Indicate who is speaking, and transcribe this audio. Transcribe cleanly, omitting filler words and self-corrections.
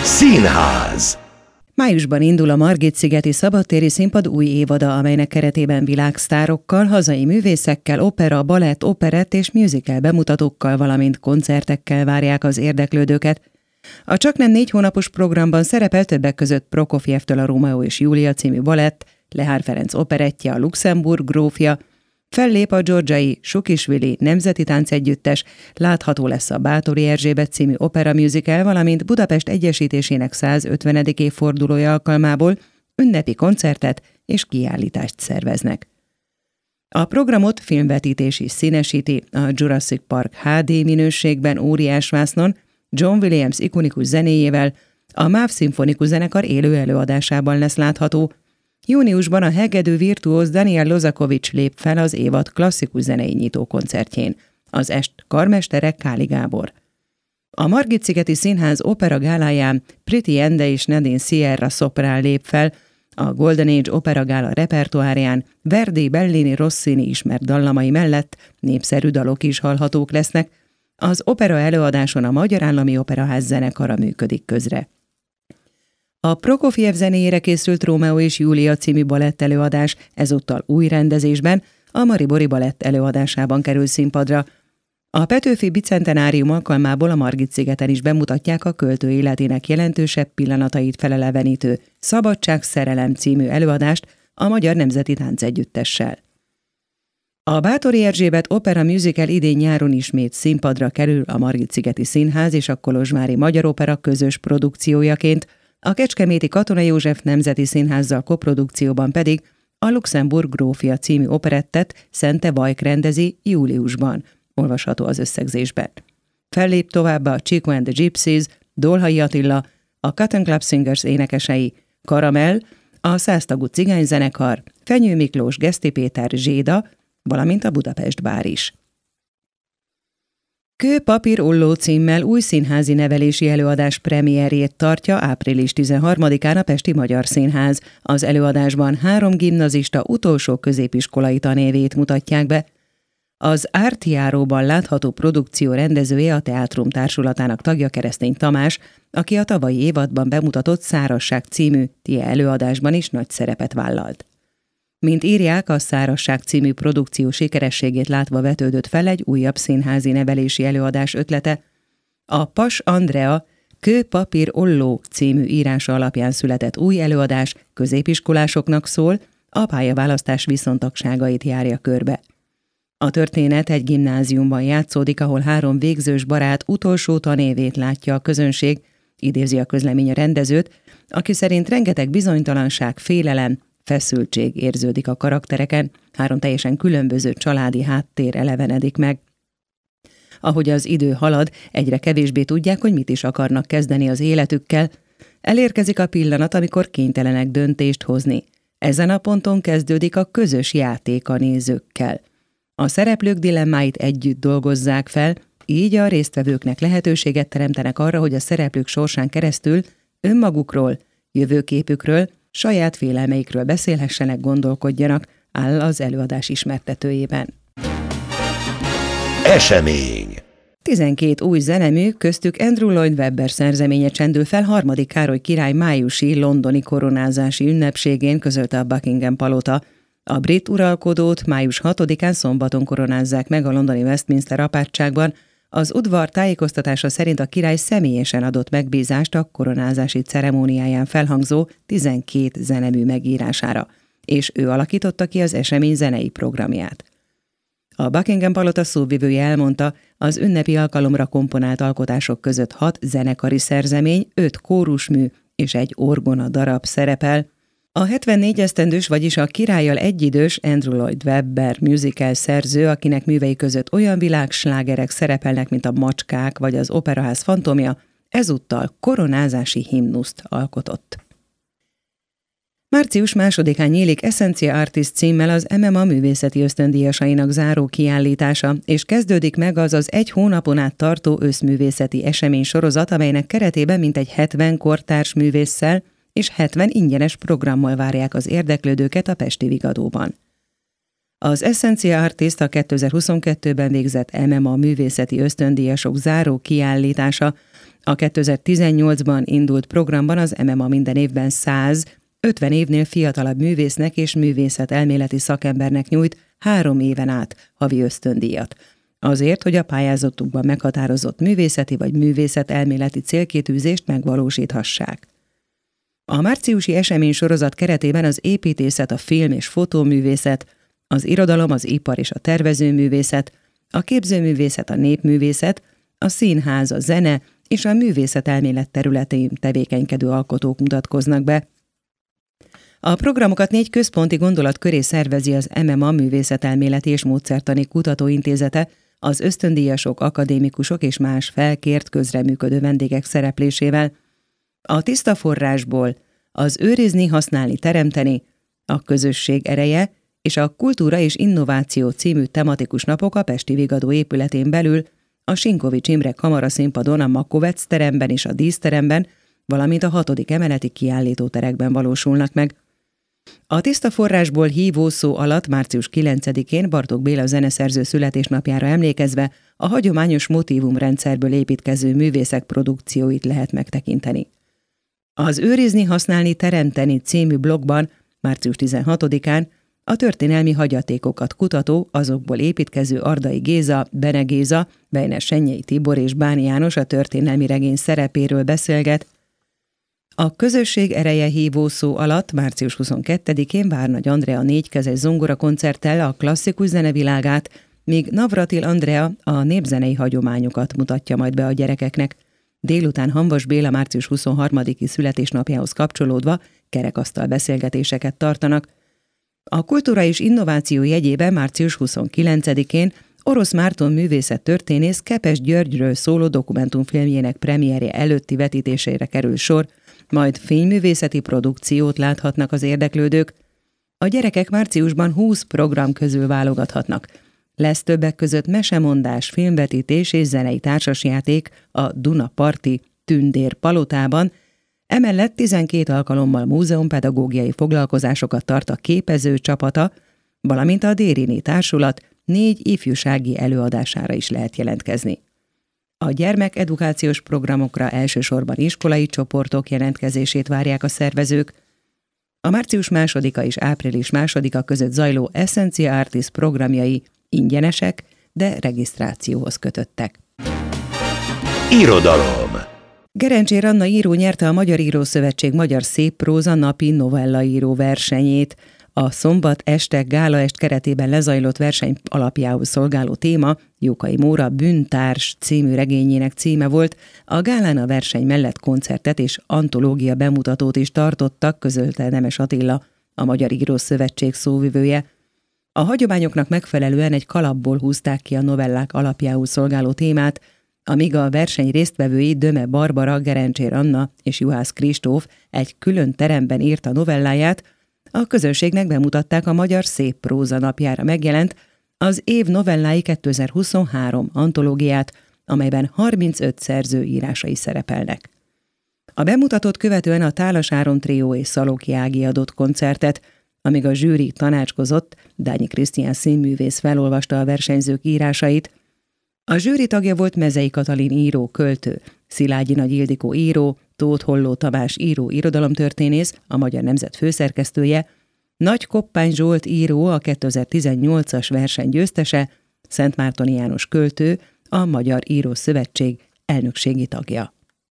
Speaker 1: Színház.
Speaker 2: Májusban indul a Margit-szigeti szabadtéri színpad új évada, amelynek keretében világsztárokkal, hazai művészekkel, opera, balett, operett és musical bemutatókkal, valamint koncertekkel várják az érdeklődőket. A csaknem 4 hónapos programban szerepel többek között Prokofjevtől a Rómeó és Júlia című balett, Lehár Ferenc operettje, a Luxemburg grófja, fellép a Georgiai Sukisvili Nemzeti Táncegyüttes, látható lesz a Báthori Erzsébet című opera musical, valamint Budapest egyesítésének 150. évfordulója alkalmából ünnepi koncertet és kiállítást szerveznek. A programot filmvetítés is színesíti, a Jurassic Park HD minőségben óriásvásznon, John Williams ikonikus zenéjével, a MÁV szimfonikus zenekar élő előadásában lesz látható. Júniusban a hegedű virtuóz Daniel Lozakovics lép fel az évad klasszikus zenei nyitó koncertjén. Az est karmestere Káli Gábor. A Margit-szigeti Színház opera gáláján Priti Ende és Nadine Sierra szoprán lép fel, a Golden Age opera gála repertoárján Verdi, Bellini, Rossini ismert dallamai mellett népszerű dalok is hallhatók lesznek. Az opera előadáson a Magyar Állami Operaház zenekara működik közre. A Prokofjev zenéjére készült Rómeó és Júlia című balett előadás ezúttal új rendezésben, a Maribori balett előadásában kerül színpadra. A Petőfi bicentenárium alkalmából a Margit-szigeten is bemutatják a költő életének jelentősebb pillanatait felelevenítő Szabadság, szerelem című előadást a Magyar Nemzeti Táncegyüttessel. A Báthori Erzsébet opera musical idén-nyáron ismét színpadra kerül a Margit-szigeti Színház és a Kolozsvári Magyar Opera közös produkciójaként, a Kecskeméti Katona József Nemzeti Színházzal koprodukcióban pedig a Luxemburg grófja című operettet Szente Vajk rendezi júliusban, olvasható az összegzésben. Fellép továbbá a Chico and the Gypsies, Dolhai Attila, a Cotton Club Singers énekesei, Karamell, a 100 tagú cigányzenekar, Fenyő Miklós, Geszti Péter, Zséda, valamint a Budapest Bár is. Kő, papír, olló címmel új színházi nevelési előadás premierjét tartja április 13-án a Pesti Magyar Színház. Az előadásban 3 gimnazista utolsó középiskolai tanévét mutatják be. Az Ártjáróban látható produkció rendezője a Teátrum Társulatának tagja Keresztény Tamás, aki a tavalyi évadban bemutatott Szárazság című TIE előadásban is nagy szerepet vállalt. Mint írják, a Szárazság című produkció sikerességét látva vetődött fel egy újabb színházi nevelési előadás ötlete. A Pas Andrea Kő, papír, olló című írása alapján született új előadás középiskolásoknak szól, a pályaválasztás viszontagságait járja körbe. A történet egy gimnáziumban játszódik, ahol 3 végzős barát utolsó tanévét látja a közönség, idézi a közlemény a rendezőt, aki szerint rengeteg bizonytalanság, félelem, feszültség érződik a karaktereken, 3 teljesen különböző családi háttér elevenedik meg. Ahogy az idő halad, egyre kevésbé tudják, hogy mit is akarnak kezdeni az életükkel. Elérkezik a pillanat, amikor kénytelenek döntést hozni. Ezen a ponton kezdődik a közös játék a nézőkkel. A szereplők dilemmáit együtt dolgozzák fel, így a résztvevőknek lehetőséget teremtenek arra, hogy a szereplők sorsán keresztül önmagukról, jövőképükről, saját félelmeikről beszélhessenek, gondolkodjanak, áll az előadás ismertetőjében.
Speaker 1: Esemény.
Speaker 2: 12 új zenemű, köztük Andrew Lloyd Webber szerzeménye csendül fel 3. Károly király májusi londoni koronázási ünnepségén, közölte a Buckingham palota. A brit uralkodót május 6-án szombaton koronázzák meg a londoni Westminster apátságban. Az udvar tájékoztatása szerint a király személyesen adott megbízást a koronázási ceremóniáján felhangzó 12 zenemű megírására, és ő alakította ki az esemény zenei programját. A Buckingham palota szóvivője elmondta, az ünnepi alkalomra komponált alkotások között 6 zenekari szerzemény, 5 kórusmű és 1 orgona darab szerepel. A 74 esztendős, vagyis a királlyal egyidős Andrew Lloyd Webber musical szerző, akinek művei között olyan világslágerek szerepelnek, mint a Macskák vagy az Operaház fantomja, ezúttal koronázási himnuszt alkotott. Március 2-án nyílik Essentia Artist címmel az MMA művészeti ösztöndíjasainak záró kiállítása, és kezdődik meg az 1 hónapon át tartó összművészeti esemény sorozat, amelynek keretében mintegy 70 kortárs művésszel és 70 ingyenes programmal várják az érdeklődőket a pesti Vigadóban. Az Essentia Artist a 2022-ben végzett MMA művészeti ösztöndíjasok záró kiállítása, A 2018-ban indult programban az MMA minden évben 50 évnél fiatalabb művésznek és művészetelméleti szakembernek nyújt 3 éven át havi ösztöndíjat. Azért, hogy a pályázatukban meghatározott művészeti vagy művészetelméleti célkitűzést megvalósíthassák. A márciusi eseménysorozat keretében az építészet, a film- és fotóművészet, az irodalom, az ipar és a tervezőművészet, a képzőművészet, a népművészet, a színház, a zene és a művészetelmélet területén tevékenykedő alkotók mutatkoznak be. A programokat 4 központi gondolat köré szervezi az MMA Művészetelméleti és Módszertani Kutatóintézete, az ösztöndíjasok, akadémikusok és más felkért közreműködő vendégek szereplésével. A tiszta forrásból, az őrizni, használni, teremteni, a közösség ereje és a kultúra és innováció című tematikus napok a Pesti Vigadó épületén belül, a Sinkovics Imre kamaraszínpadon, a Makovec teremben és a Díszteremben, valamint a 6. emeleti kiállítóterekben valósulnak meg. A tiszta forrásból hívó szó alatt március 9-én Bartók Béla zeneszerző születésnapjára emlékezve a hagyományos motívumrendszerből építkező művészek produkcióit lehet megtekinteni. Az őrizni, használni, teremteni című blogban március 16-án a történelmi hagyatékokat kutató, azokból építkező Ardai Géza, Bene Géza, Weiner Senyei Tibor és Báni János a történelmi regény szerepéről beszélget. A közösség ereje hívó szó alatt március 22-én Várnagy Andrea 4-kezes zongorakoncerttel a klasszikus zenevilágát, míg Navratil Andrea a népzenei hagyományokat mutatja majd be a gyerekeknek. Délután Hamvas Béla március 23-i születésnapjához kapcsolódva kerekasztal beszélgetéseket tartanak. A kultúra és innováció jegyében március 29-én Orosz Márton művészettörténész Kepes Györgyről szóló dokumentumfilmjének premierje előtti vetítésére kerül sor, majd fényművészeti produkciót láthatnak az érdeklődők. A gyerekek márciusban 20 program közül válogathatnak. Lesz többek között mesemondás, filmvetítés és zenei társasjáték a Dunaparti Tündér palotában, emellett 12 alkalommal múzeumpedagógiai foglalkozásokat tart a képező csapata, valamint a Dérini Társulat 4 ifjúsági előadására is lehet jelentkezni. A gyermekedukációs programokra elsősorban iskolai csoportok jelentkezését várják a szervezők. A március 2-a és április 2-a között zajló Essencia Artis programjai ingyenesek, de regisztrációhoz kötöttek.
Speaker 1: Irodalom.
Speaker 2: Gerencsér Anna író nyerte a Magyar Írószövetség Magyar Széppróza napi novellaíró versenyét. A szombat este gálaest keretében lezajlott verseny alapjául szolgáló téma Jókai Móra Bűntárs című regényének címe volt. A gálán a verseny mellett koncertet és antológia bemutatót is tartottak, közölte Nemes Attila, a Magyar Írószövetség szóvivője. A hagyományoknak megfelelően egy kalapból húzták ki a novellák alapjául szolgáló témát, amíg a verseny résztvevői Döme Barbara, Gerencsér Anna és Juhász Kristóf egy külön teremben írta novelláját, a közönségnek bemutatták a Magyar Széppróza napjára megjelent az év novellái 2023 antológiát, amelyben 35 szerző írásai szerepelnek. A bemutatót követően a Tálas Áron trió és Szalóki Ági adott koncertet, amíg a zsűri tanácskozott, Dányi Krisztián színművész felolvasta a versenyzők írásait. A zsűri tagja volt Mezei Katalin író, költő, Szilágyi Nagy Ildikó író, Tóth Holló Tamás író, irodalomtörténész, a Magyar Nemzet főszerkesztője, Nagy Koppány Zsolt író, a 2018-as verseny győztese, Szentmártoni János költő, a Magyar Írószövetség elnökségi tagja.